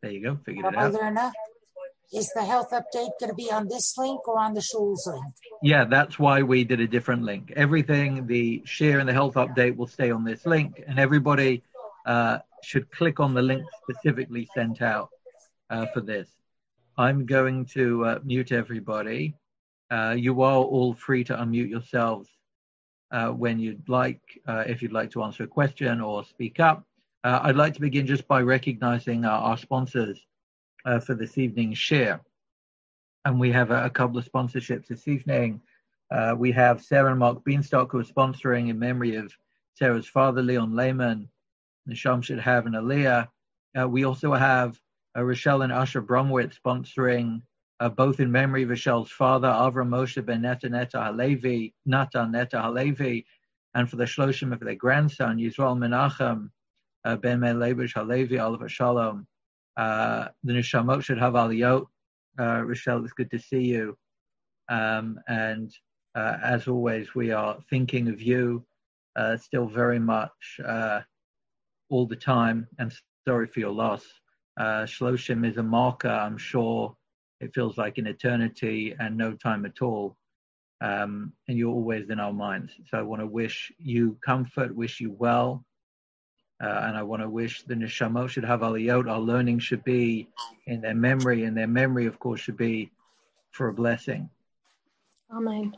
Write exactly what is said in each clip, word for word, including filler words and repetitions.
There you go. Figured it out. Lerna, is the health update going to be on this link or on the Schul's link? Yeah, that's why we did a different link. Everything, the share and the health update will stay on this link, and everybody uh, should click on the link specifically sent out uh, for this. I'm going to uh, mute everybody. Uh, you are all free to unmute yourselves uh, when you'd like, uh, if you'd like to answer a question or speak up. Uh, I'd like to begin just by recognizing uh, our sponsors uh, for this evening's share. And we have a, a couple of sponsorships this evening. Uh, we have Sarah and Mark Beanstalk, who are sponsoring in memory of Sarah's father, Leon Lehman, and Shamshid Hav and Aliyah. Uh, we also have uh, Rochelle and Usher Bromwitz sponsoring uh, both in memory of Rochelle's father, Avram Moshe ben Neta Neta Halevi, Natan Neta Halevi, and for the Shloshim of their grandson, Yisrael Menachem uh, ben Melebush Halevi, Oliver Shalom. Uh, the Neshamot should have Aliyot. Uh, Rochelle, it's good to see you. Um, and uh, as always, we are thinking of you uh, still very much uh, all the time, and sorry for your loss. Uh, Shloshim is a marker, I'm sure. It feels like an eternity and no time at all. Um, and you're always in our minds. So I want to wish you comfort, wish you well. Uh, and I want to wish the Neshamot should have Aliyot. Our learning should be in their memory, and their memory, of course, should be for a blessing. Amen.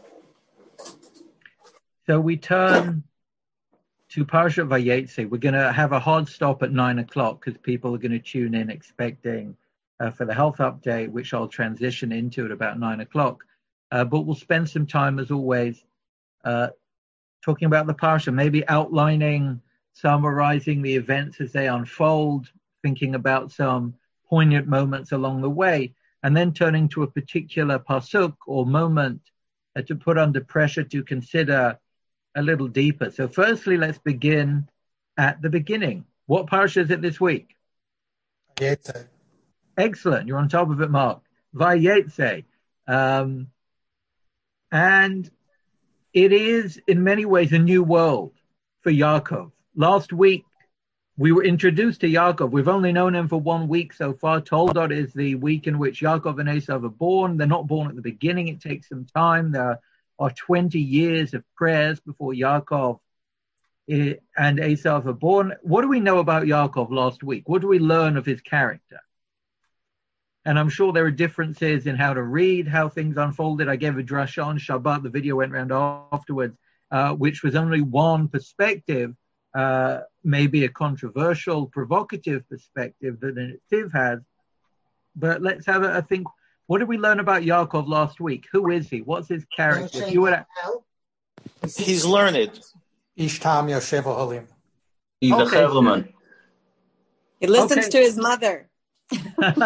So we turn to Parashat Vayetze. We're going to have a hard stop at nine o'clock because people are going to tune in expecting uh, for the health update, which I'll transition into at about nine o'clock. Uh, but we'll spend some time, as always, uh, talking about the Parasha, maybe outlining, summarizing the events as they unfold, thinking about some poignant moments along the way, and then turning to a particular pasuk or moment uh, to put under pressure to consider a little deeper. So firstly, let's begin at the beginning. What parasha is it this week? Vayetze. Excellent. You're on top of it, Mark. Vayetze. Um, and it is, in many ways, a new world for Yaakov. Last week, we were introduced to Yaakov. We've only known him for one week so far. Toldot is the week in which Yaakov and Esav are born. They're not born at the beginning. It takes some time. There are twenty years of prayers before Yaakov and Esav are born. What do we know about Yaakov last week? What do we learn of his character? And I'm sure there are differences in how to read, how things unfolded. I gave a drasha on Shabbat. The video went around afterwards, uh, which was only one perspective. Uh, maybe a controversial, provocative perspective that an Tiv has. But let's have a, a think. What did we learn about Yaakov last week? Who is he? What's his character? If you would have... He's learned. Ishtam Yoshev Ohalim. He's Okay. a Chevroman. He listens Okay. to his mother. So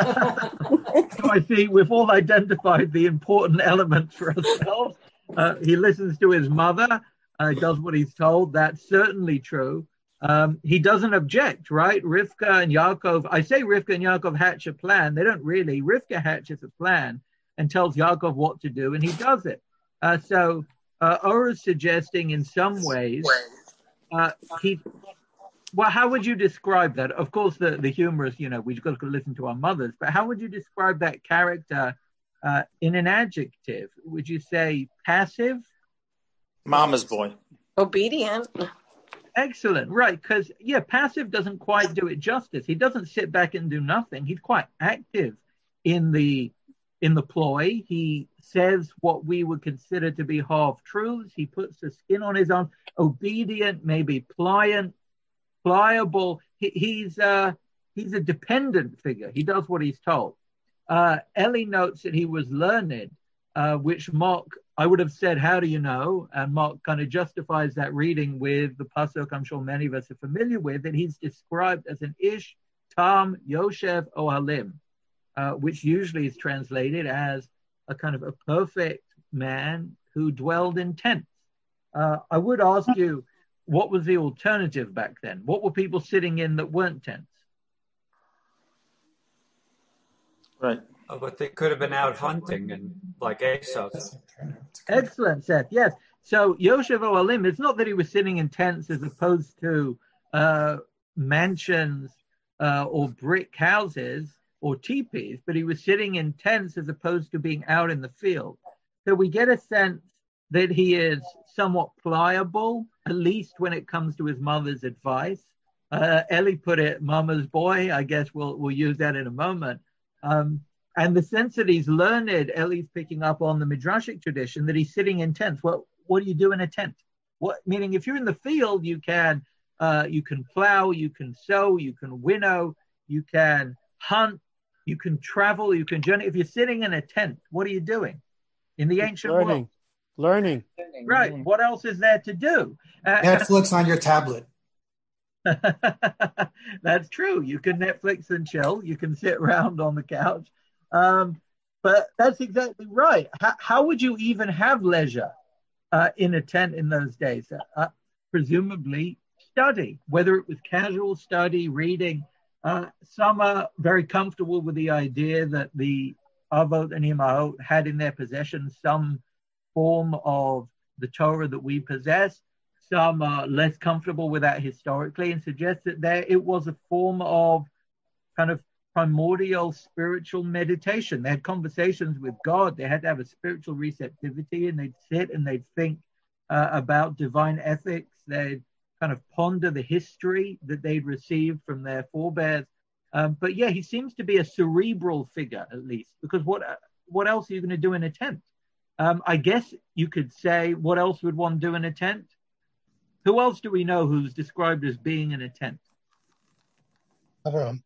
I see we've all identified the important elements for ourselves. Uh, he listens to his mother. Uh, does what he's told. That's certainly true. Um, he doesn't object, right? Rivka and Yaakov, I say Rivka and Yaakov hatch a plan. They don't really. Rivka hatches a plan and tells Yaakov what to do, and he does it. Uh, so uh, Ora is suggesting in some ways, uh, he, well, how would you describe that? Of course, the, the humorous, you know, we've got to listen to our mothers, but how would you describe that character uh, in an adjective? Would you say passive? Mama's boy. Obedient. Excellent, right, because, yeah, passive doesn't quite do it justice. He doesn't sit back and do nothing. He's quite active in the in the ploy. He says what we would consider to be half-truths. He puts the skin on his arm. Obedient, maybe pliant, pliable. He, he's, uh, he's a dependent figure. He does what he's told. Uh, Ellie notes that he was learned, uh, which Mark... I would have said, how do you know? And Mark kind of justifies that reading with the pasuk I'm sure many of us are familiar with, that he's described as an Ish Tam Yoshev Ohalim, uh, which usually is translated as a kind of a perfect man who dwelled in tents. Uh, I would ask you, what was the alternative back then? What were people sitting in that weren't tents? Right. Oh, but they could have been out hunting and like Esav. Excellent, Seth. Yes. So Yoshev Ohalim, it's not that he was sitting in tents as opposed to uh, mansions uh, or brick houses. or teepees, but he was sitting in tents as opposed to being out in the field. So we get a sense that he is somewhat pliable, at least when it comes to his mother's advice. Uh, Ellie put it, mama's boy. I guess we'll we'll use that in a moment. Um, and the sense that he's learned, Ellie's picking up on the Midrashic tradition, that he's sitting in tents. Well, what do you do in a tent? What meaning if you're in the field, you can uh, you can plow, you can sow, you can winnow, you can hunt, you can travel, you can journey. If you're sitting in a tent, what are you doing? In the ancient learning. world. Learning. Right. What else is there to do? Uh, Netflix on your tablet. That's true. You can Netflix and chill. You can sit around on the couch. Um, but that's exactly right. How, how would you even have leisure uh, in a tent in those days? Uh, presumably study, whether it was casual study, reading. Uh, some are very comfortable with the idea that the Avot and Imahot had in their possession some form of the Torah that we possess. Some are less comfortable with that historically and suggest that there it was a form of kind of primordial spiritual meditation. They had conversations with God. They had to have a spiritual receptivity, and they'd sit and they'd think uh, about divine ethics. They'd kind of ponder the history that they'd received from their forebears. Um, but yeah, he seems to be a cerebral figure, at least, because what what else are you going to do in a tent? Um, I guess you could say, what else would one do in a tent? Who else do we know who's described as being in a tent? Avram.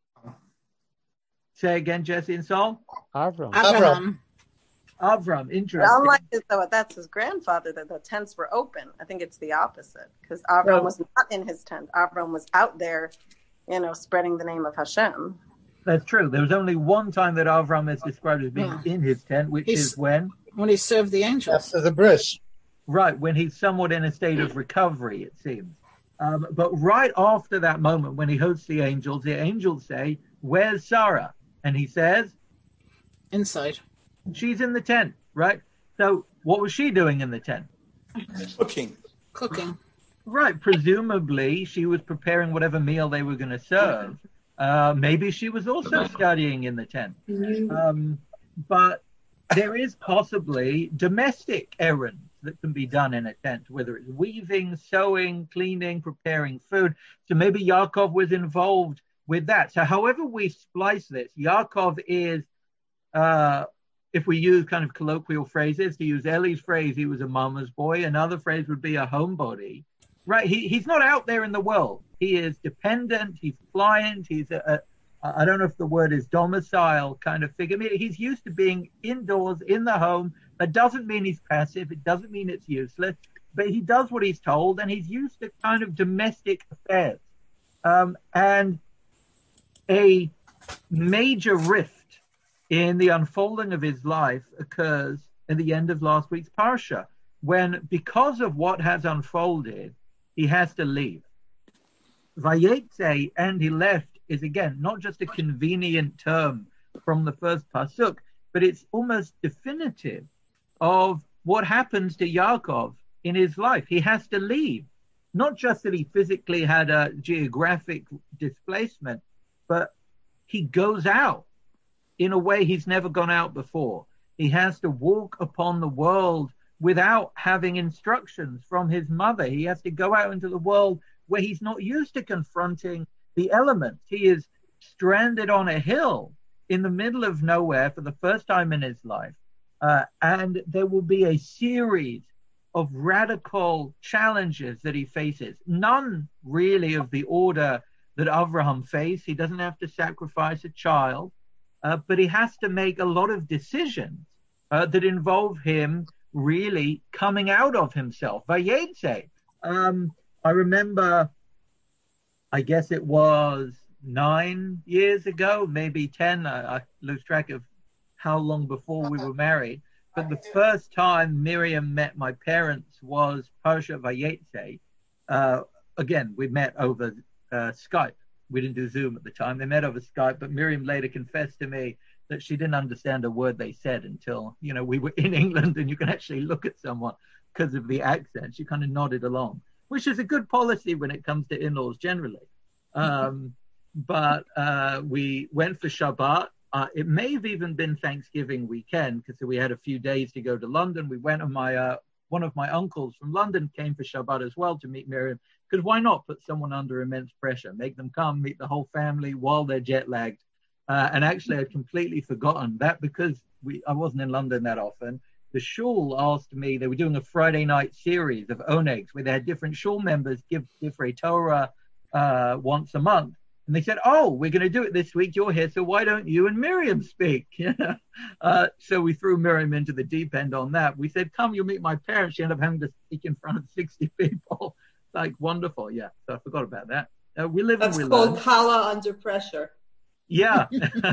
Say again, Jesse and Saul? Avram. Abraham. Avram, interesting. Unlike it, though, that's his grandfather, that the tents were open. I think it's the opposite, because Avram Well- was not in his tent. Avram was out there, you know, spreading the name of Hashem. That's true. There was only one time that Avram is described as being Yeah. in his tent, which He's- is when? When he served the angels. After the bris. Right, when he's somewhat in a state of recovery, it seems. Um, but right after that moment, when he hosts the angels, the angels say, where's Sarah? And he says, Inside. she's in the tent, right? So what was she doing in the tent? Cooking. Cooking. Right, presumably she was preparing whatever meal they were going to serve. Uh, maybe she was also studying in the tent. Um, but there is possibly domestic errands that can be done in a tent, whether it's weaving, sewing, cleaning, preparing food. So maybe Yaakov was involved with that. So however we splice this, Yaakov is, uh, if we use kind of colloquial phrases, to use Ellie's phrase, he was a mama's boy. Another phrase would be a homebody. Right, he, he's not out there in the world. He is dependent, he's pliant, he's a, a, I don't know if the word is domicile kind of figure. I mean, he's used to being indoors, in the home. That doesn't mean he's passive, it doesn't mean it's useless, but he does what he's told, and he's used to kind of domestic affairs. Um, and a major rift in the unfolding of his life occurs at the end of last week's Parsha, when, because of what has unfolded, he has to leave. Vayetze, and he left, is again not just a convenient term from the first pasuk, but it's almost definitive of what happens to Yaakov in his life. He has to leave. Not just that he physically had a geographic displacement, but he goes out in a way he's never gone out before. He has to walk upon the world without having instructions from his mother. He has to go out into the world where he's not used to confronting the elements. He is stranded on a hill in the middle of nowhere for the first time in his life. Uh, and there will be a series of radical challenges that he faces. None really of the order that Avraham faced. He doesn't have to sacrifice a child, uh, but he has to make a lot of decisions uh, that involve him really coming out of himself. Vayetze. Um, I remember, I guess it was nine years ago, maybe ten. I, I lose track of how long before we were married. But the first time Miriam met my parents was Parsha Vayetze. Uh, again, we met over uh, Skype. We didn't do Zoom at the time. They met over Skype, but Miriam later confessed to me that she didn't understand a word they said until, you know, we were in England and you can actually look at someone because of the accent. She kind of nodded along, which is a good policy when it comes to in-laws generally. Um, but uh, we went for Shabbat. Uh, it may have even been Thanksgiving weekend because we had a few days to go to London. We went, and my uh, one of my uncles from London came for Shabbat as well to meet Miriam. Because why not put someone under immense pressure, make them come, meet the whole family while they're jet lagged? Uh, and actually, I'd completely forgotten that because we I wasn't in London that often. The shul asked me, they were doing a Friday night series of Onegs where they had different shul members give Divrei Torah uh, once a month. And they said, oh, we're going to do it this week. You're here, so why don't you and Miriam speak? uh, so we threw Miriam into the deep end on that. We said, come, you'll meet my parents. She ended up having to speak in front of sixty people. Like, wonderful. Yeah, so I forgot about that. Uh, we live That's and we called learn. Kala under pressure. Yeah.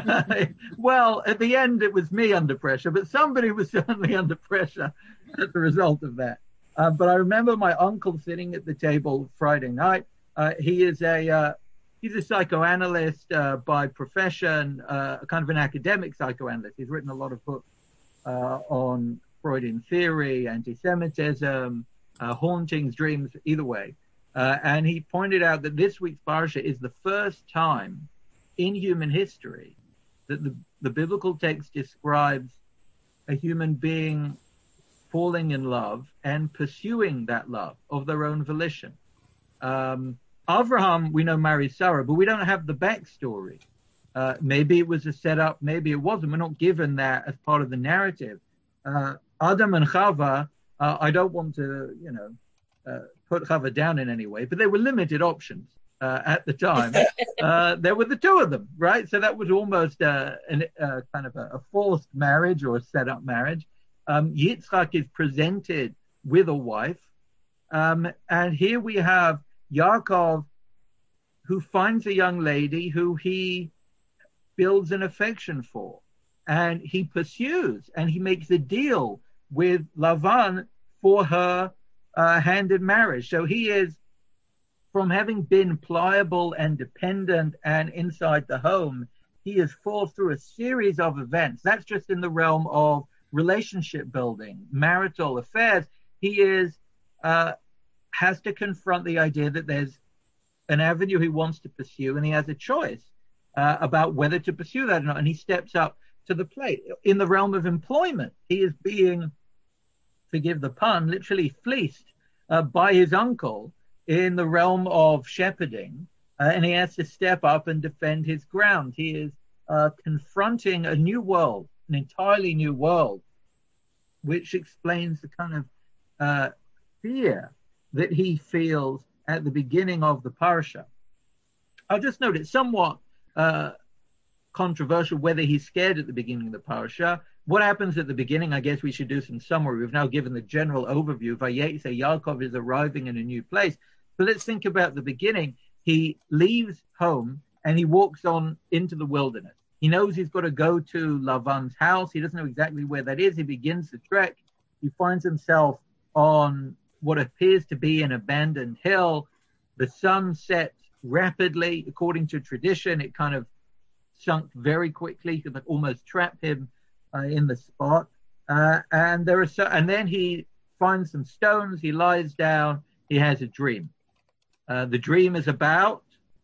Well, at the end, it was me under pressure, but somebody was certainly under pressure as a result of that. Uh, but I remember my uncle sitting at the table Friday night. Uh, he is a uh, he's a psychoanalyst uh, by profession, uh, kind of an academic psychoanalyst. He's written a lot of books uh, on Freudian theory, anti-Semitism, uh, hauntings, dreams, either way. Uh, and he pointed out that this week's parsha is the first time in human history that the, the biblical text describes a human being falling in love and pursuing that love of their own volition. Um, Avraham, we know, marries Sarah, but we don't have the backstory. Uh, maybe it was a setup, maybe it wasn't. We're not given that as part of the narrative. Uh, Adam and Chava, uh, I don't want to, you know, uh, put Chava down in any way, but they were limited options. Uh, at the time, uh, there were the two of them, right? So that was almost uh, an, uh, kind of a, a forced marriage or a set-up marriage. Um, Yitzchak is presented with a wife. Um, and here we have Yaakov, who finds a young lady who he builds an affection for. And he pursues, and he makes a deal with Lavan for her uh, hand in marriage. So he is, from having been pliable and dependent and inside the home, he is forced through a series of events. That's just in the realm of relationship building, marital affairs. He is uh, has to confront the idea that there's an avenue he wants to pursue, and he has a choice uh, about whether to pursue that or not. And he steps up to the plate. In the realm of employment, he is being, forgive the pun, literally fleeced uh, by his uncle in the realm of shepherding, uh, and he has to step up and defend his ground. He is uh, confronting a new world, an entirely new world, which explains the kind of uh, fear that he feels at the beginning of the parsha. I'll just note it's somewhat uh, controversial whether he's scared at the beginning of the parsha. What happens at the beginning? I guess we should do some summary. We've now given the general overview. Vayetze, Yaakov is arriving in a new place. So let's think about the beginning. He leaves home and he walks on into the wilderness. He knows he's got to go to Lavan's house. He doesn't know exactly where that is. He begins the trek. He finds himself on what appears to be an abandoned hill. The sun sets rapidly. According to tradition, it kind of sunk very quickly. It could almost trap him uh, in the spot. Uh, and there are so, and then he finds some stones. He lies down. He has a dream. Uh, the dream is about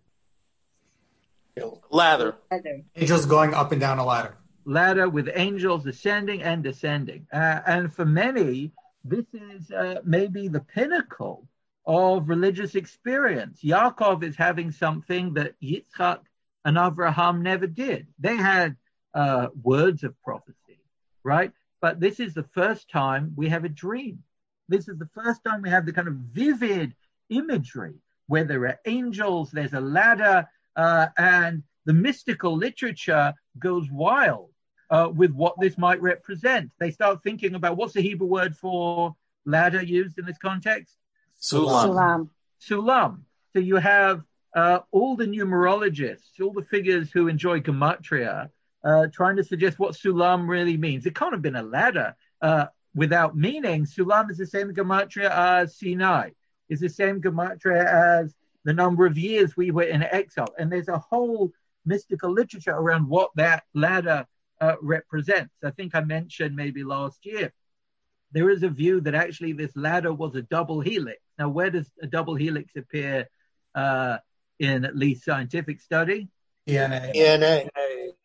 ladder. Angels going up and down a ladder. Ladder with angels ascending and descending. Uh, and for many, this is uh, maybe the pinnacle of religious experience. Yaakov is having something that Yitzchak and Avraham never did. They had uh, words of prophecy, right? But this is the first time we have a dream. This is the first time we have the kind of vivid imagery where there are angels, there's a ladder, uh, and the mystical literature goes wild uh, with what this might represent. They start thinking about what's the Hebrew word for ladder used in this context? Sulam. Sulam. Sulam. So you have uh, all the numerologists, all the figures who enjoy gematria, uh, trying to suggest what Sulam really means. It can't have been a ladder uh, without meaning. Sulam is the same gematria as Sinai. Is the same gematria as the number of years we were in exile. And there's a whole mystical literature around what that ladder uh, represents. I think I mentioned maybe last year, there is a view that actually this ladder was a double helix. Now, where does a double helix appear uh, in at least scientific study? D N A. D N A.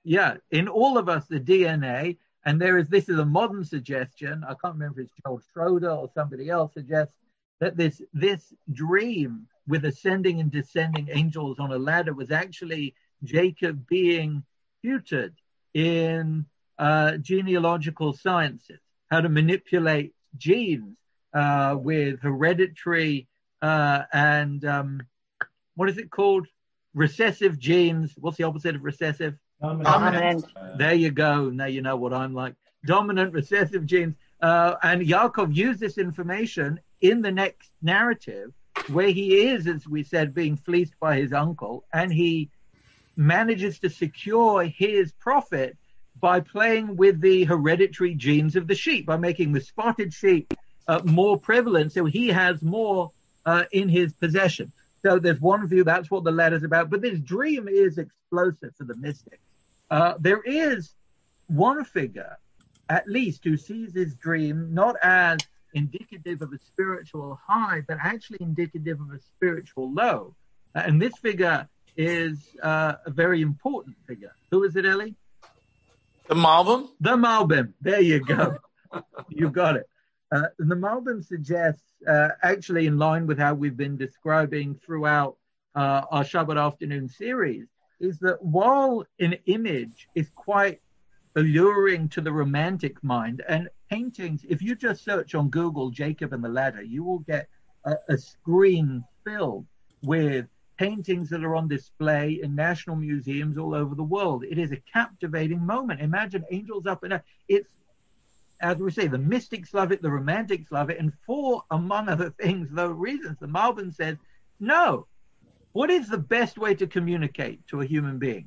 yeah, in all of us, the D N A, and there is, this is a modern suggestion, I can't remember if it's Joel Schroeder or somebody else suggests, that this this dream with ascending and descending angels on a ladder was actually Jacob being tutored in uh, genealogical sciences, how to manipulate genes uh, with hereditary uh, and um, what is it called? Recessive genes. What's the opposite of recessive? Dominant. There you go. Now you know what I'm like. Dominant recessive genes. Uh, and Yaakov used this information in the next narrative where he is, as we said, being fleeced by his uncle, and he manages to secure his profit by playing with the hereditary genes of the sheep, by making the spotted sheep uh, more prevalent, so he has more uh, in his possession. So there's one view, that's what the letter's about. But this dream is explosive for the mystics. Uh, there is one figure, at least, who sees his dream not as indicative of a spiritual high, but actually indicative of a spiritual low. Uh, and this figure is uh, a very important figure. Who is it, Ellie? The Malbim? The Malbim. There you go. You got it. Uh, the Malbim suggests, uh, actually in line with how we've been describing throughout uh, our Shabbat afternoon series, is that while an image is quite alluring to the romantic mind, and paintings, if you just search on Google Jacob and the Ladder, you will get a, a screen filled with paintings that are on display in national museums all over the world. It is a captivating moment. Imagine angels up and down. It's, as we say, the mystics love it, the romantics love it, and for, among other things, though reasons, the Malbim says, no, what is the best way to communicate to a human being?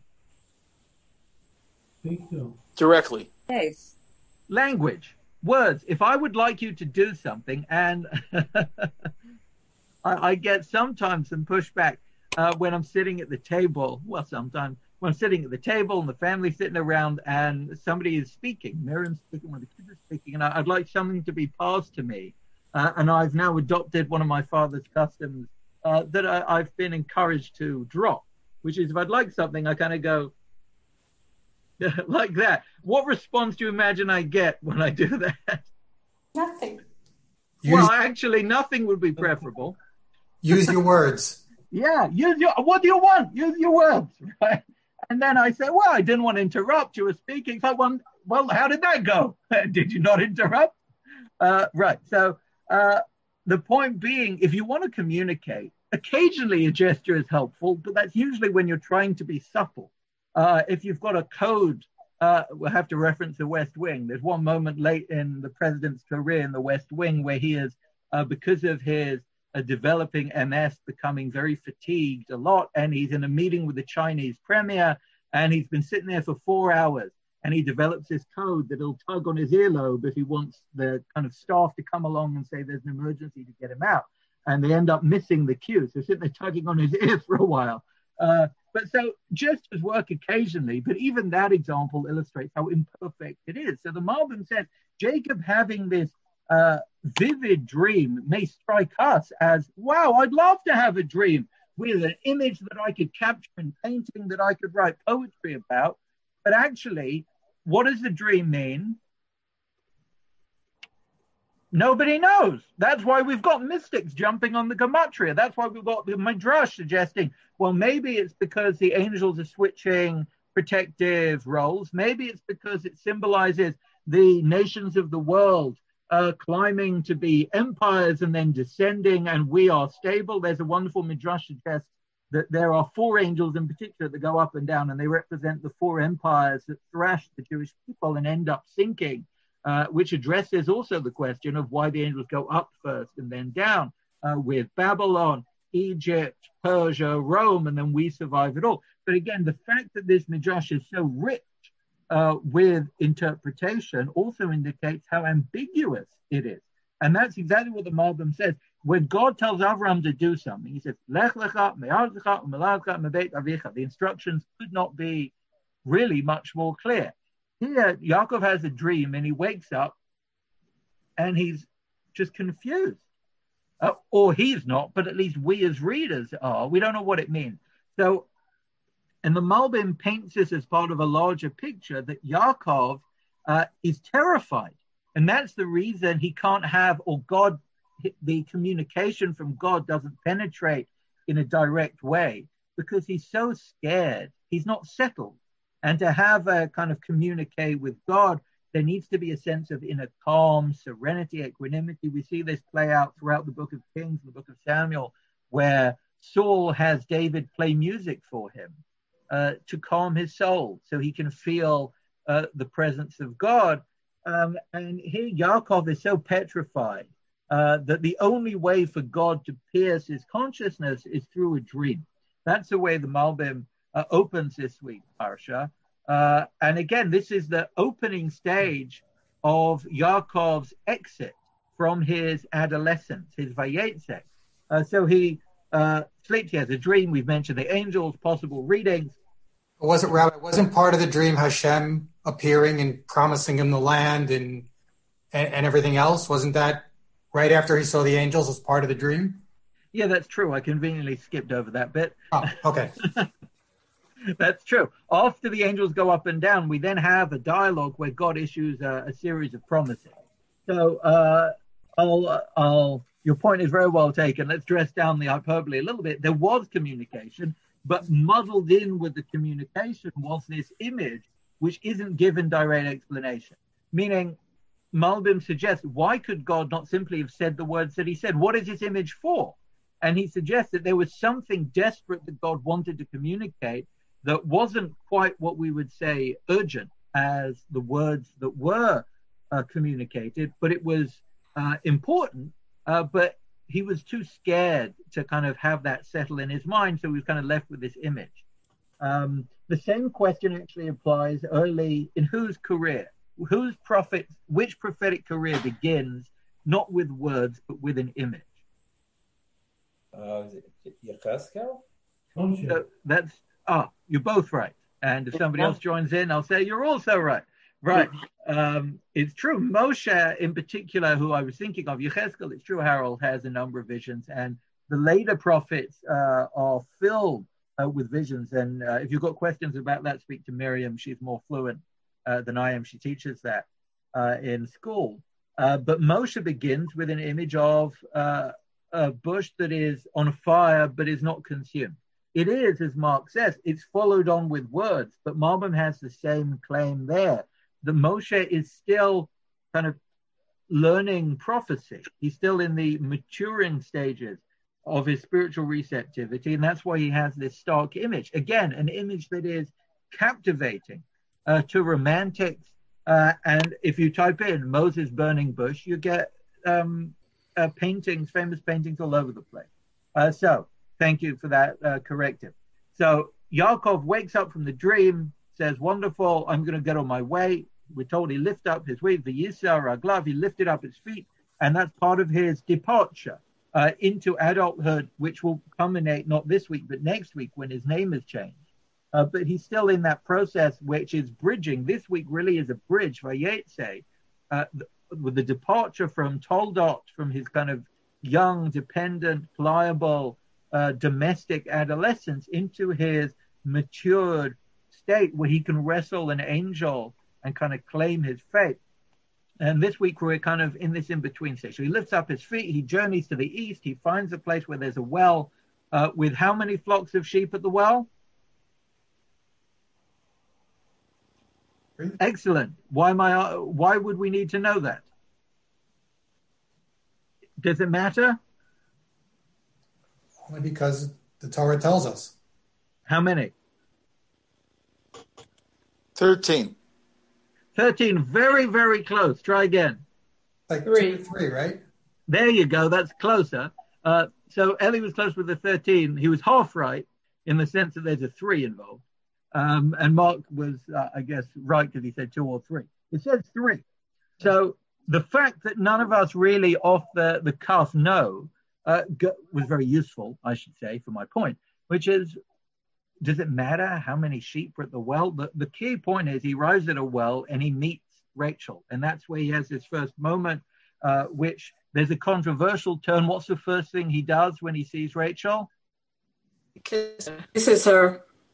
Directly. Yes. Language, words. If I would like you to do something, and I, I get sometimes some pushback uh, when I'm sitting at the table. Well, sometimes when I'm sitting at the table and the family's sitting around and somebody is speaking, Miriam's speaking, one of the kids is speaking, and I, I'd like something to be passed to me. Uh, and I've now adopted one of my father's customs uh, that I, I've been encouraged to drop, which is if I'd like something, I kind of go, like that. What response do you imagine I get when I do that? Nothing. Well, Use, actually, nothing would be preferable. use your words. Yeah, use your. What do you want? Use your words, right? And then I say, well, I didn't want to interrupt. You were speaking. So, well, well how did that go? Did you not interrupt? Uh, right. So uh, the point being, if you want to communicate, occasionally a gesture is helpful, but that's usually when you're trying to be supple. Uh, if you've got a code, uh, we'll have to reference the West Wing. There's one moment late in the president's career in the West Wing where he is, uh, because of his uh, developing M S, becoming very fatigued a lot. And he's in a meeting with the Chinese premier, and he's been sitting there for four hours. And he develops this code that he'll tug on his earlobe if he wants the kind of staff to come along and say there's an emergency to get him out. And they end up missing the cue. So sitting there tugging on his ear for a while. Uh, But so gestures work occasionally, but even that example illustrates how imperfect it is. So the Malbim says, Jacob having this uh, vivid dream may strike us as, wow, I'd love to have a dream with an image that I could capture in painting, that I could write poetry about. But actually, what does the dream mean? Nobody knows. That's why we've got mystics jumping on the gematria. That's why we've got the Midrash suggesting, well, maybe it's because the angels are switching protective roles. Maybe it's because it symbolizes the nations of the world uh, climbing to be empires and then descending, and we are stable. There's a wonderful Midrash suggests that there are four angels in particular that go up and down, and they represent the four empires that thrashed the Jewish people and end up sinking. Uh, which addresses also the question of why the angels go up first and then down uh, with Babylon, Egypt, Persia, Rome, and then we survive it all. But again, the fact that this Midrash is so rich uh, with interpretation also indicates how ambiguous it is. And that's exactly what the Malbim says. When God tells Avraham to do something, he says, Lech lecha, me'arzecha, u'melacha, me'beit avicha. The instructions could not be really much more clear. Here, Yaakov has a dream and he wakes up and he's just confused. Uh, or he's not, but at least we as readers are. We don't know what it means. So And the Malbim paints this as part of a larger picture that Yaakov uh, is terrified. And that's the reason he can't have, or God, the communication from God doesn't penetrate in a direct way, because he's so scared. He's not settled. And to have a kind of communicate with God, there needs to be a sense of inner calm, serenity, equanimity. We see this play out throughout the book of Kings, the book of Samuel, where Saul has David play music for him uh, to calm his soul so he can feel uh, the presence of God. Um, and here Yaakov is so petrified uh, that the only way for God to pierce his consciousness is through a dream. That's the way the Malbim uh, opens this week, Parsha. Uh, and again, this is the opening stage of Yaakov's exit from his adolescence, his Vayetze. Uh, so he uh, sleeps, he has a dream. We've mentioned the angels, possible readings. Wasn't Rabbi? Wasn't part of the dream Hashem appearing and promising him the land and, and and everything else? Wasn't that right after he saw the angels as part of the dream? Yeah, that's true. I conveniently skipped over that bit. Oh, okay. That's true. After the angels go up and down, we then have a dialogue where God issues a, a series of promises. So, uh, I'll, I'll, your point is very well taken. Let's dress down the hyperbole a little bit. There was communication, but muddled in with the communication was this image, which isn't given direct explanation. Meaning, Malbim suggests, why could God not simply have said the words that he said? What is this image for? And he suggests that there was something desperate that God wanted to communicate that wasn't quite what we would say urgent as the words that were uh, communicated, but it was uh, important, uh, but he was too scared to kind of have that settle in his mind, so he was kind of left with this image. Um, the same question actually applies early in whose career, whose prophet, which prophetic career begins not with words, but with an image? Uh, is it Yechezkel? So that's, ah, you're both right. And if somebody else joins in, I'll say you're also right. Right. Um, it's true. Moshe, in particular, who I was thinking of, Yechezkel, it's true, Harold has a number of visions, and the later prophets uh, are filled uh, with visions. And uh, if you've got questions about that, speak to Miriam. She's more fluent uh, than I am. She teaches that uh, in school. Uh, but Moshe begins with an image of uh, a bush that is on fire but is not consumed. It is, as Mark says, it's followed on with words, but Malbim has the same claim there. The Moshe is still kind of learning prophecy. He's still in the maturing stages of his spiritual receptivity, and that's why he has this stark image. Again, an image that is captivating uh, to romantics. Uh, and if you type in Moses burning bush, you get um, uh, paintings, famous paintings all over the place. Uh, so thank you for that uh, corrective. So Yaakov wakes up from the dream, says, wonderful, I'm going to get on my way. We're told he lifted up his way, the Yisar Raglav, he lifted up his feet, and that's part of his departure uh, into adulthood, which will culminate not this week, but next week when his name is changed. Uh, but he's still in that process, which is bridging. This week really is a bridge, Vayetze, uh, with the departure from Toldot, from his kind of young, dependent, pliable, uh, domestic adolescence into his matured state where he can wrestle an angel and kind of claim his fate. And this week we're kind of in this in-between stage. So he lifts up his feet, he journeys to the east, he finds a place where there's a well uh, with how many flocks of sheep at the well? Excellent. Why am I, why would we need to know that? Does it matter? Only because the Torah tells us. How many? Thirteen. Thirteen. Very, very close. Try again. Like Three. two, three, right? There you go. That's closer. Uh, so Eli was close with the thirteen. He was half right in the sense that there's a three involved. Um, and Mark was, uh, I guess, right because he said two or three. It says three. So the fact that none of us really off the, the cuff know uh, go, was very useful, I should say, for my point, which is, does it matter how many sheep are at the well? The, the key point is he arrives at a well and he meets Rachel. And that's where he has his first moment, uh, which there's a controversial turn. What's the first thing he does when he sees Rachel? This is her.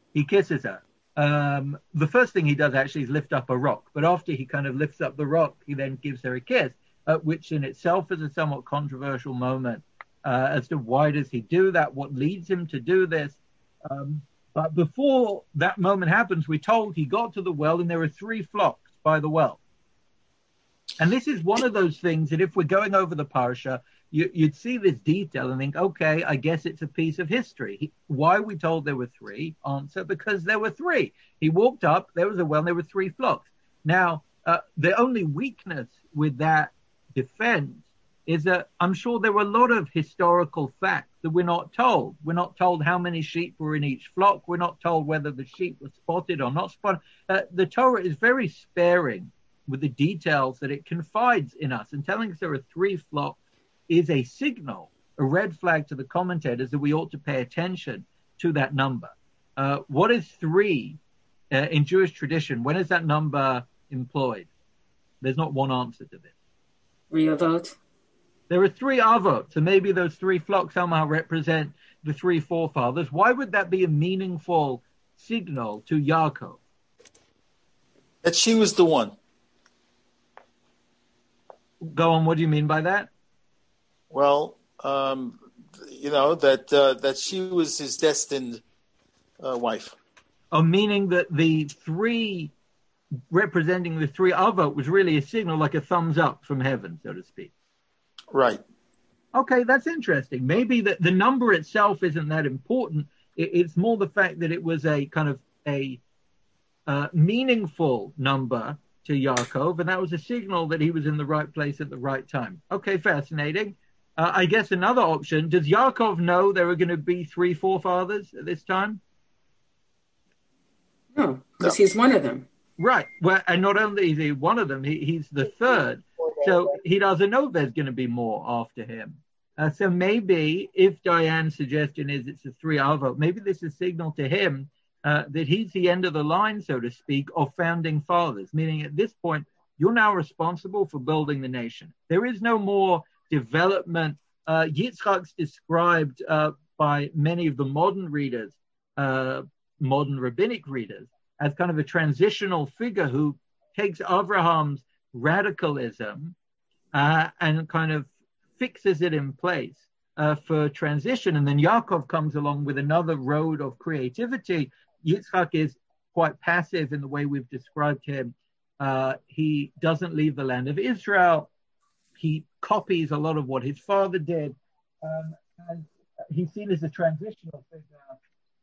he kisses her. Um, the first thing he does actually is lift up a rock, but after he kind of lifts up the rock, he then gives her a kiss, uh, which in itself is a somewhat controversial moment uh, as to why does he do that, what leads him to do this. Um, but before that moment happens, we're told he got to the well and there were three flocks by the well. And this is one of those things that if we're going over the parsha, you, you'd see this detail and think, okay, I guess it's a piece of history. He, why are we told there were three? Answer, because there were three. He walked up, there was a well, and there were three flocks. Now, uh, the only weakness with that defense is that I'm sure there were a lot of historical facts that we're not told. We're not told how many sheep were in each flock. We're not told whether the sheep were spotted or not spotted. Uh, the Torah is very sparing with the details that it confides in us, and telling us there are three flocks is a signal, a red flag to the commentators that we ought to pay attention to that number. Uh, what is three uh, in Jewish tradition? When is that number employed? There's not one answer to this. Reavot. There are three avot, so maybe those three flocks somehow represent the three forefathers. Why would that be a meaningful signal to Yaakov? That she was the one. Go on, what do you mean by that? Well, um, you know, that uh, that she was his destined uh, wife. Oh, meaning that the three, representing the three avot, was really a signal, like a thumbs up from heaven, so to speak. Right. Okay, that's interesting. Maybe the, the number itself isn't that important. It, it's more the fact that it was a kind of a uh, meaningful number to Yaakov, and that was a signal that he was in the right place at the right time. Okay, fascinating. Uh, I guess another option, does Yaakov know there are going to be three forefathers at this time? No, because no. he's one of them. Right. Well, and not only is he one of them, he, he's the third. So he doesn't know there's going to be more after him. Uh, so maybe if Diane's suggestion is it's a three avot, maybe this is a signal to him uh, that he's the end of the line, so to speak, of founding fathers, meaning at this point, you're now responsible for building the nation. There is no more development. Uh, Yitzchak's described uh, by many of the modern readers, uh, modern rabbinic readers, as kind of a transitional figure who takes Abraham's radicalism uh, and kind of fixes it in place uh, for transition. And then Yaakov comes along with another road of creativity. Yitzchak is quite passive in the way we've described him. Uh, he doesn't leave the land of Israel. He copies a lot of what his father did. Um, and he's seen as a transitional figure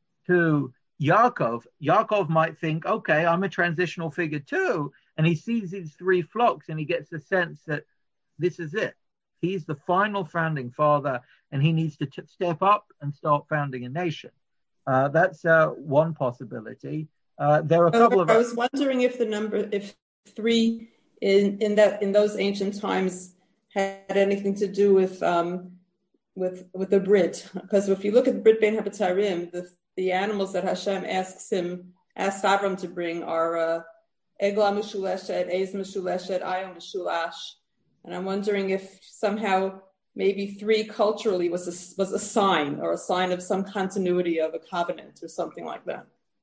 to Yaakov. Yaakov might think, okay, I'm a transitional figure too. And he sees these three flocks and he gets the sense that this is it. He's the final founding father and he needs to t- step up and start founding a nation. Uh, that's uh, one possibility. Uh, there are a couple of... I was wondering if the number, if three in, in that in those ancient times had anything to do with um, with with the Brit. Because if you look at the Brit Bein HaBetarim, the the animals that Hashem asks him, asks Avram to bring are uh, Egla Meshuleshet, Ez Meshuleshet, Ayo Meshulash. And I'm wondering if somehow maybe three culturally was a, was a sign or a sign of some continuity of a covenant or something like that.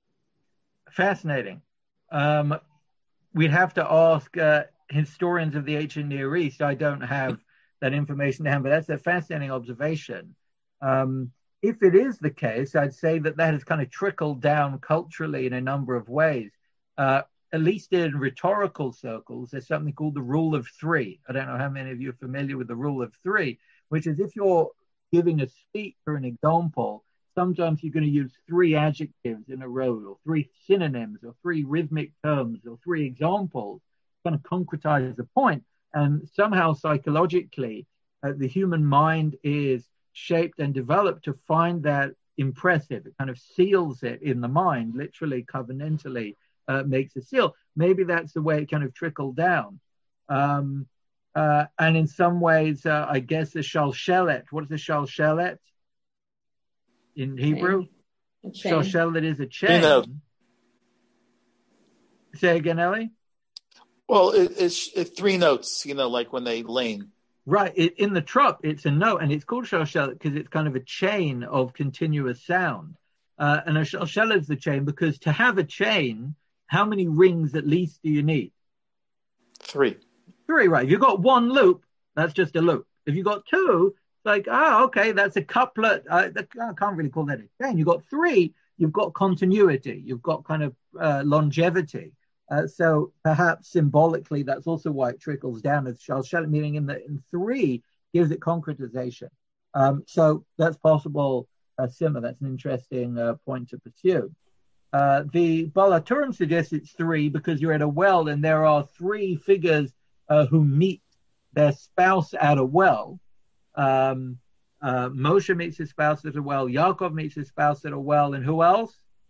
Fascinating. Um, we'd have to ask uh, historians of the ancient Near East. I don't have that information to hand, but that's a fascinating observation. Um, if it is the case, I'd say that that has kind of trickled down culturally in a number of ways. Uh, at least in rhetorical circles, there's something called the rule of three. I don't know how many of you are familiar with the rule of three, which is if you're giving a speech or an example, sometimes you're going to use three adjectives in a row, or three synonyms, or three rhythmic terms, or three examples, kind of concretize the point. And somehow psychologically, uh, the human mind is shaped and developed to find that impressive. It kind of seals it in the mind, literally, covenantally, uh, makes a seal. Maybe that's the way it kind of trickled down. Um, uh, and in some ways, uh, I guess the shalshelet, what is the shalshelet in Hebrew? Shalshelet is a chain. You know, Say again, Ellie? Well, it, it's it, three notes, you know, like when they lane. Right. It, in the trup, it's a note, and it's called shalshelet because it's kind of a chain of continuous sound. Uh, and a shalshela is the chain, because to have a chain, how many rings at least do you need? Three. Three, right. If you've got one loop, that's just a loop. If you've got two, it's like, oh, okay, that's a couplet. Uh, I can't really call that a chain. You've got three, you've got continuity. You've got kind of uh, longevity. Uh, so perhaps symbolically, that's also why it trickles down as shalshela, meaning in the in three gives it concretization. Um, so that's possible, uh, Simma. That's an interesting uh, point to pursue. Uh, the Baal HaTurim suggests it's three because you're at a well and there are three figures uh, who meet their spouse at a well. Um, uh, Moshe meets his spouse at a well. Yaakov meets his spouse at a well. And who else?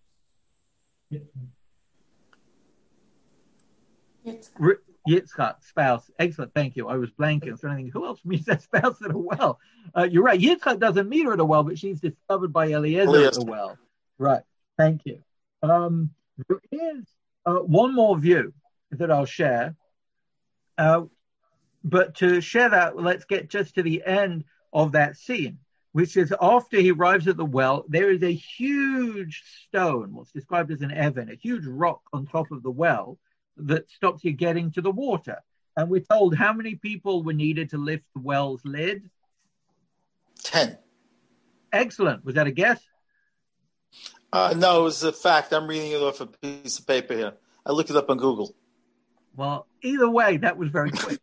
Yitzchak. Yitzchak, spouse. Excellent, thank you. I was blanking. I was trying to think, who else meets their spouse at a well? Uh, you're right. Yitzchak doesn't meet her at a well, but she's discovered by Eliezer Eliezer. at a well. Right, thank you. Um, there is uh, one more view that I'll share. Uh, but to share that, let's get just to the end of that scene, which is after he arrives at the well, there is a huge stone, what's described as an Evan, a huge rock on top of the well, that stops you getting to the water. And we're told how many people were needed to lift the well's lid? Ten. Excellent. Was that a guess? Uh, no, it was a fact. I'm reading it off a piece of paper here. I looked it up on Google. Well, either way, that was very quick.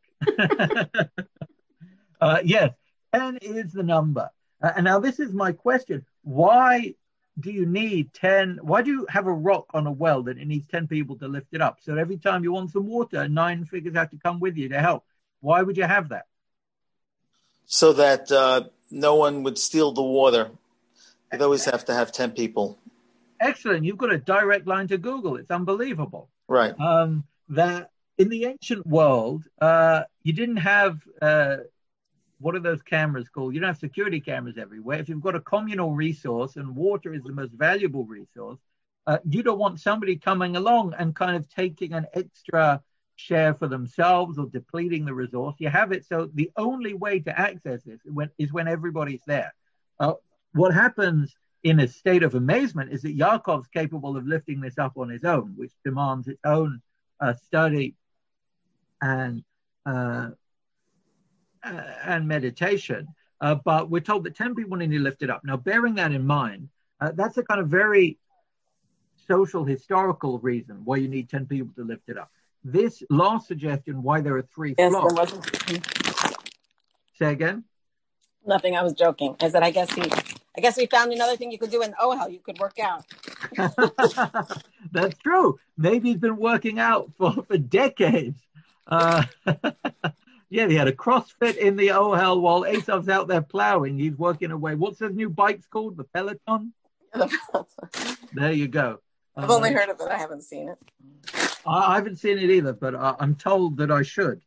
uh, yes, ten is the number. Uh, and now this is my question. Why do you need ten? Why do you have a rock on a well that it needs ten people to lift it up? So every time you want some water, nine figures have to come with you to help. Why would you have that? So that uh, no one would steal the water. You'd always have to have ten people. Excellent. You've got a direct line to Google. It's unbelievable. Right. Um, that in the ancient world, uh, you didn't have, uh, what are those cameras called? You don't have security cameras everywhere. If you've got a communal resource and water is the most valuable resource, uh, you don't want somebody coming along and kind of taking an extra share for themselves or depleting the resource. You have it. So the only way to access this is when everybody's there. Uh, what happens in a state of amazement is that Yaakov's capable of lifting this up on his own, which demands its own uh, study and uh, uh, and meditation. Uh, but we're told that ten people need to lift it up. Now, bearing that in mind, uh, that's a kind of very social, historical reason why you need ten people to lift it up. This last suggestion, why there are three Yes, flocks. there wasn't. Say again? Nothing. I was joking. I said, I guess he, I guess we found another thing you could do in Ohel. You could work out. That's true. Maybe he's been working out for, for decades. Uh, yeah, he had a CrossFit in the Ohel while Esav's out there plowing. He's working away. What's his new bikes called? The Peloton? There you go. I've Uh, only heard of it. I haven't seen it. I, I haven't seen it either, but I, I'm told that I should.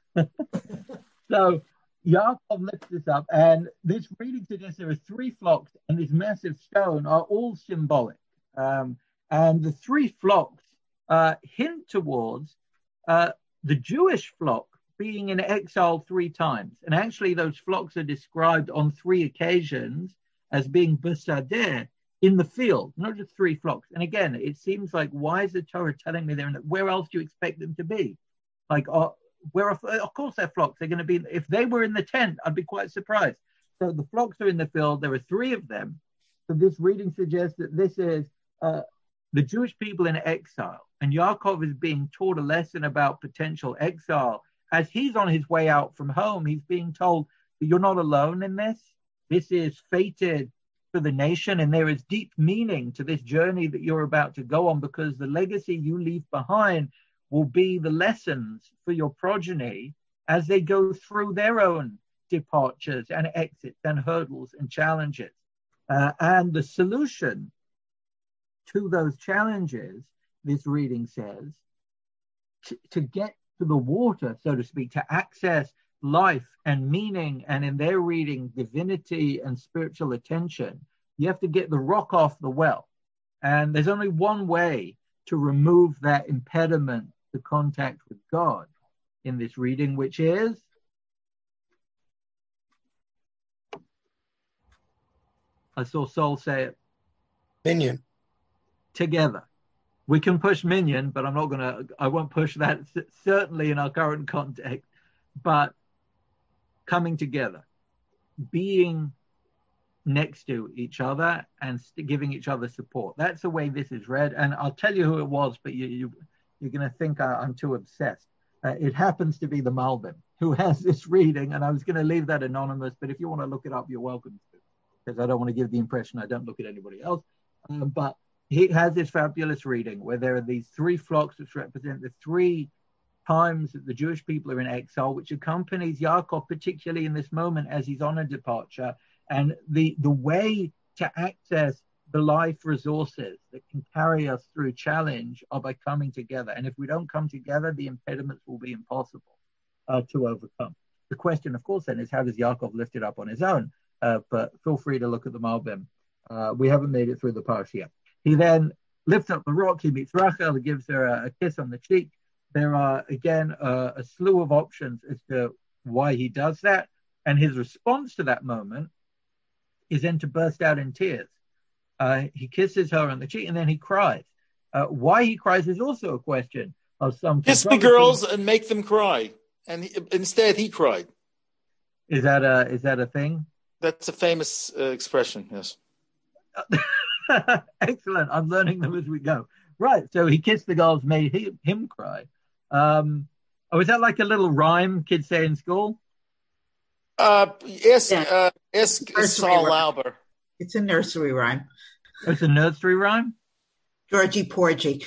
So Yaakov lifts this up, and this reading suggests there are three flocks, and this massive stone are all symbolic. Um, and the three flocks uh, hint towards uh, the Jewish flock being in exile three times. And actually, those flocks are described on three occasions as being besadeh, in the field, not just three flocks. And again, it seems like, why is the Torah telling me they're in, where else do you expect them to be? Like, uh, where are, of course they're flocks. They're going to be, if they were in the tent, I'd be quite surprised. So the flocks are in the field. There are three of them. So this reading suggests that this is uh, the Jewish people in exile. And Yaakov is being taught a lesson about potential exile. As he's on his way out from home, he's being told that you're not alone in this. This is fated for the nation, and there is deep meaning to this journey that you're about to go on, because the legacy you leave behind will be the lessons for your progeny as they go through their own departures and exits and hurdles and challenges. Uh, and the solution to those challenges, this reading says, to, to get to the water, so to speak, to access life and meaning, and in their reading, divinity and spiritual attention, you have to get the rock off the well. And there's only one way to remove that impediment to contact with God in this reading, which is I saw Sol say it. Minyan. Together. We can push Minyan, but I'm not going to, I won't push that certainly in our current context, but coming together, being next to each other and giving each other support. That's the way this is read. And I'll tell you who it was, but you, you, you're going to think I'm too obsessed. Uh, it happens to be the Malbim who has this reading, and I was going to leave that anonymous, but if you want to look it up, you're welcome to, because I don't want to give the impression I don't look at anybody else. Um, but he has this fabulous reading where there are these three flocks which represent the three times that the Jewish people are in exile, which accompanies Yaakov, particularly in this moment as he's on a departure. And the, the way to access the life resources that can carry us through challenge are by coming together. And if we don't come together, the impediments will be impossible uh, to overcome. The question, of course, then is how does Yaakov lift it up on his own? Uh, but feel free to look at the Malbim. Uh, we haven't made it through the parsha yet. He then lifts up the rock, he meets Rachel, he gives her a, a kiss on the cheek. There are, again, uh, a slew of options as to why he does that. And his response to that moment is then to burst out in tears. Uh, he kisses her on the cheek and then he cries. Uh, why he cries is also a question of some... Kiss the girls and make them cry. And he, instead he cried. Is that a, is that a thing? That's a famous uh, expression, yes. Excellent. I'm learning them as we go. Right. So he kissed the girls, made he, him cry. Um, oh, is that like a little rhyme kids say in school? Uh, ask, Yeah. uh, ask Nursery Saul rhyme. Lauber. It's a nursery rhyme. It's a nursery rhyme? Georgie Porgy.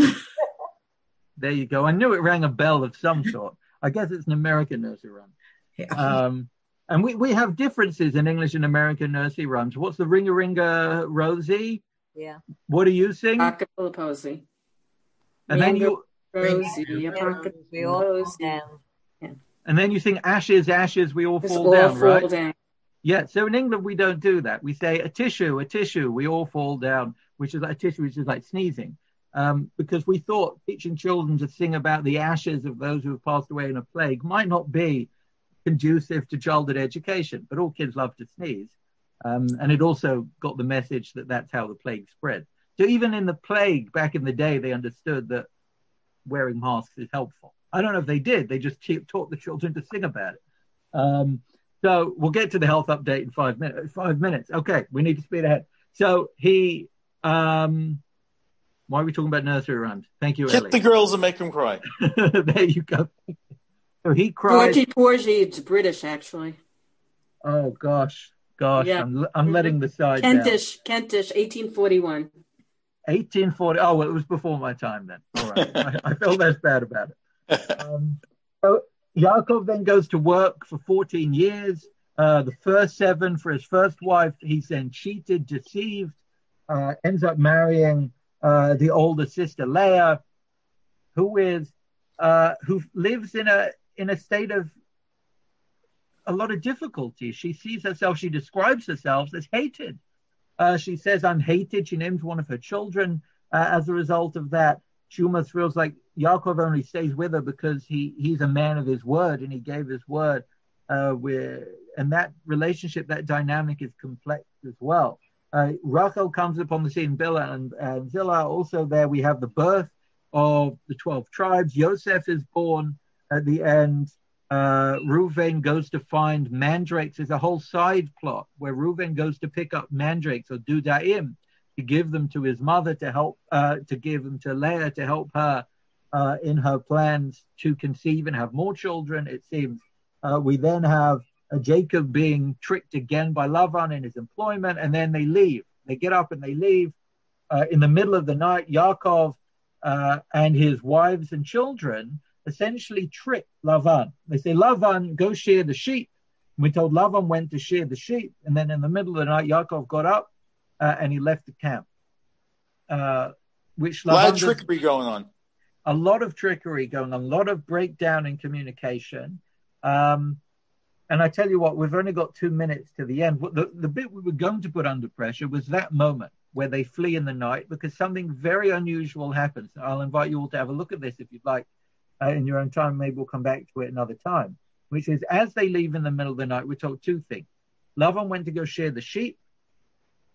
There you go. I knew it rang a bell of some sort. I guess it's an American nursery rhyme. Yeah. Um, and we, we have differences in English and American nursery rhymes. What's the Ring-a-Ringa, Rosie? Yeah. What do you sing? Acapella Posey. And then you Rosie, a pocket We all fall Posey. down. and then you sing Ashes, Ashes, we all Just fall all down, fall right? down. Yeah, so in England we don't do that. We say a tissue, a tissue, we all fall down, which is like a tissue, which is like sneezing. Um, because we thought teaching children to sing about the ashes of those who have passed away in a plague might not be conducive to childhood education, but all kids love to sneeze. Um, and it also got the message that that's how the plague spread. So even in the plague back in the day, they understood that wearing masks is helpful. I don't know if they did. They just taught the children to sing about it. Um, so we'll get to the health update in five minutes. Five minutes. Okay, we need to speed ahead. So he, um, why are we talking about nursery rhymes? Thank you, Kiss Ellie. the girls and make them cry. There you go. So he cried. Georgie Porgy, it's British, actually. Oh gosh, gosh, Yeah. I'm I'm letting the side down. Kentish, Kentish, eighteen forty-one. eighteen forty. Oh, well, it was before my time then. All right, I, I feel less bad about it. Um, so Yaakov then goes to work for fourteen years. Uh, the first seven for his first wife, he's then cheated, deceived, uh, ends up marrying uh, the older sister Leah, who is uh, who lives in a in a state of a lot of difficulty. She sees herself, she describes herself as hated. Uh, she says, I'm hated. She names one of her children uh, as a result of that. She almost feels like Yaakov only stays with her because he, he's a man of his word and he gave his word. Uh, where, and that relationship, that dynamic is complex as well. Uh, Rachel comes upon the scene, Bilhah and, and Zillah. Also there we have the birth of the twelve tribes. Yosef is born at the end. Uh, Reuven goes to find mandrakes. There's a whole side plot where Reuven goes to pick up mandrakes or dudaim to give them to his mother to help, uh, to give them to Leah to help her uh, in her plans to conceive and have more children, it seems. Uh, we then have uh, Jacob being tricked again by Lavan in his employment, and then they leave. They get up and they leave. Uh, in the middle of the night, Yaakov uh, and his wives and children essentially trick Lavan. They say, Lavan, go shear the sheep. And we told Lavan went to shear the sheep. And then in the middle of the night, Yaakov got up uh, and he left the camp. Uh, which A lot of Lavan trickery going on. A lot of trickery going on, a lot of breakdown in communication. Um, and I tell you what, we've only got two minutes to the end. The, the bit we were going to put under pressure was that moment where they flee in the night because something very unusual happens. I'll invite you all to have a look at this if you'd like. Uh, in your own time, maybe we'll come back to it another time, which is as they leave in the middle of the night, we're told two things. Lavan went to go shear the sheep,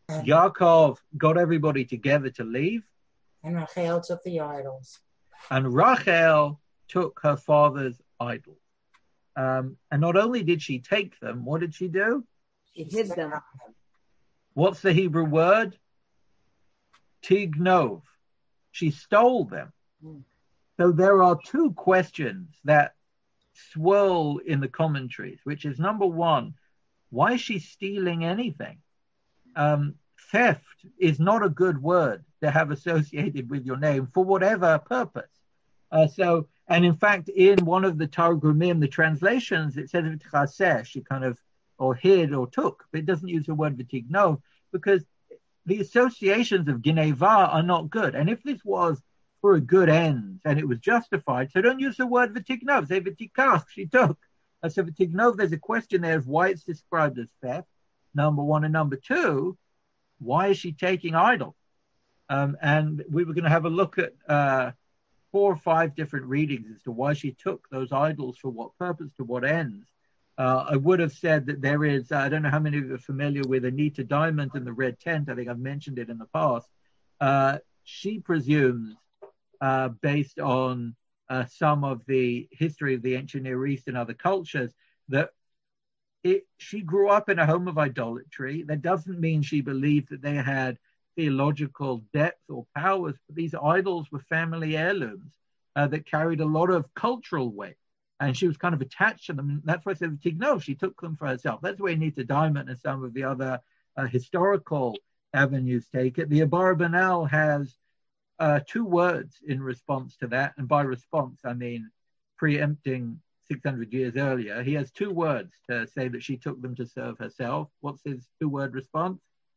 Yaakov got everybody together to leave. And Rachel took the idols. And Rachel took her father's idols. Um, and not only did she take them, what did she do? She hid them. What's the Hebrew word? Tignov. She stole them. Mm. So there are two questions that swirl in the commentaries, which is number one, why is she stealing anything? Um, theft is not a good word to have associated with your name for whatever purpose. Uh, so, and in fact, in one of the Targumim, the translations, it says v'tchaseh, she kind of, or hid or took, but it doesn't use the word v'tignov because the associations of gineva are not good. And if this was for a good end and it was justified, so don't use the word v'tignov, say v'tikach, she took. Uh, so v'tignov, there's a question there of why it's described as theft, number one. And number two, why is she taking idols? Um, and we were going to have a look at uh, four or five different readings as to why she took those idols, for what purpose, to what ends. Uh, I would have said that there is, uh, I don't know how many of you are familiar with Anita Diamond and the Red Tent. I think I've mentioned it in the past. Uh, she presumes, uh, based on uh, some of the history of the ancient Near East and other cultures, that it, she grew up in a home of idolatry. That doesn't mean she believed that they had theological depth or powers, but these idols were family heirlooms uh, that carried a lot of cultural weight. And she was kind of attached to them. And that's why I said, no, she took them for herself. That's the way Anita Diamond and some of the other uh, historical avenues take it. The Abar Banel has uh, two words in response to that. And by response, I mean preempting six hundred years earlier. He has two words to say that she took them to serve herself. What's his two-word response?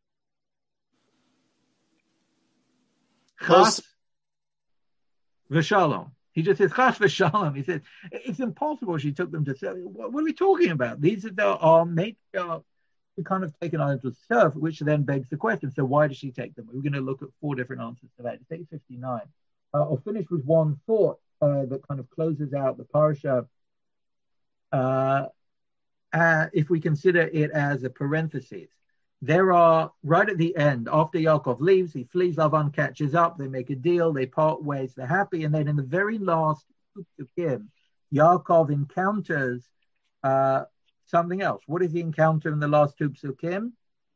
Chas v'shalom. He just says, Chas v'shalom. He says, it's impossible she took them to serve. What, what are we talking about? These are our mates who kind of taken on to serve, which then begs the question, so why did she take them? We're going to look at four different answers to that. It's eight fifty-nine. Uh, I'll finish with one thought uh, that kind of closes out the parasha. Uh, uh, if we consider it as a parenthesis. There are, right at the end, after Yaakov leaves, he flees, Lavan catches up, they make a deal, they part ways, they're happy. And then in the very last Psukim, Yaakov encounters uh, something else. What does he encounter in the last two Psukim?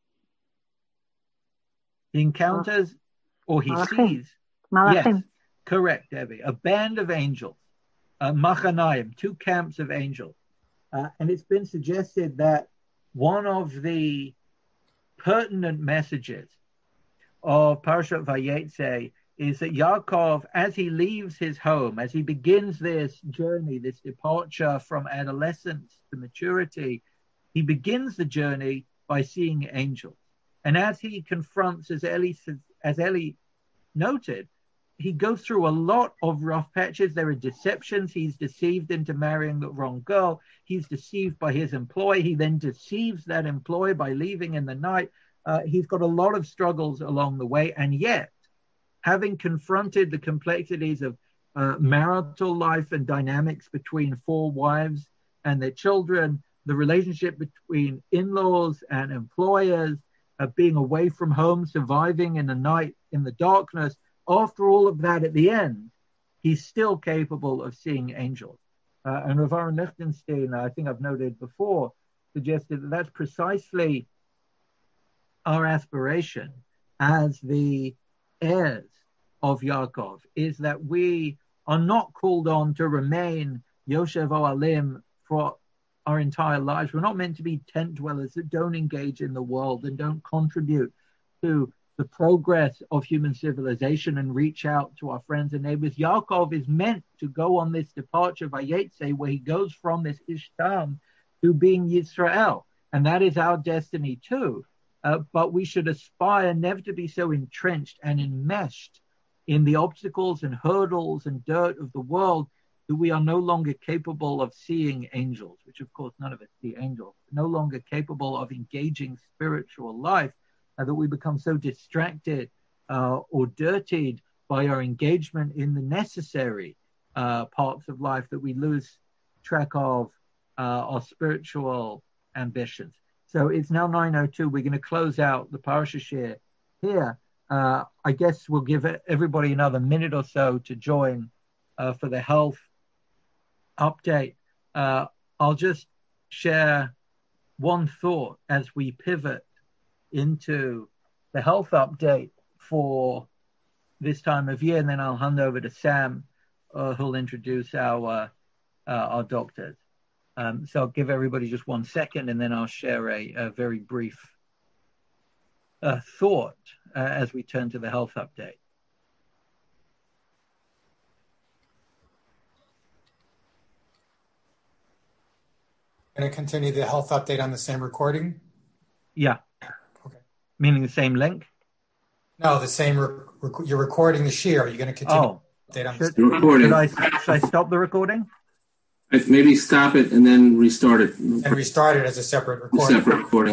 He encounters, or he Malachim. sees, Malachim. yes, correct, Debbie, a band of angels, uh, Machanayim, two camps of angels. Uh, and it's been suggested that one of the pertinent messages of Parashat Vayetze is that Yaakov, as he leaves his home, as he begins this journey, this departure from adolescence to maturity, he begins the journey by seeing angels. And as he confronts, as Eli, as Eli noted, he goes through a lot of rough patches. There are deceptions. He's deceived into marrying the wrong girl. He's deceived by his employee. He then deceives that employee by leaving in the night. Uh, he's got a lot of struggles along the way. And yet, having confronted the complexities of uh, marital life and dynamics between four wives and their children, the relationship between in-laws and employers, uh, being away from home, surviving in the night, in the darkness, after all of that, at the end, he's still capable of seeing angels. Uh, and Rav Aaron Lichtenstein, I think I've noted before, suggested that that's precisely our aspiration as the heirs of Yaakov, is that we are not called on to remain Yoshev Ohalim for our entire lives. We're not meant to be tent dwellers that don't engage in the world and don't contribute to the progress of human civilization and reach out to our friends and neighbors. Yaakov is meant to go on this departure, Vayetze, where he goes from this Ishtam to being Yisrael. And that is our destiny too. Uh, but we should aspire never to be so entrenched and enmeshed in the obstacles and hurdles and dirt of the world that we are no longer capable of seeing angels, which of course none of us see angels, no longer capable of engaging spiritual life. Uh, that we become so distracted uh, or dirtied by our engagement in the necessary uh, parts of life that we lose track of uh, our spiritual ambitions. So it's now nine oh two. We're going to close out the Parasha Shir here. Uh, I guess we'll give everybody another minute or so to join uh, for the health update. Uh, I'll just share one thought as we pivot into the health update for this time of year, and then I'll hand over to Sam, uh, who'll introduce our uh, our doctors. Um, so I'll give everybody just one second, and then I'll share a, a very brief uh, thought uh, as we turn to the health update. Going to continue the health update on the same recording? Yeah. Okay. Meaning the same link? No, the same. Rec- you're recording the shir. Are you going to continue Oh, the update on should, the recording? Should I, should I stop the recording? Maybe stop it and then restart it. and restart it as a separate A recording? separate recording.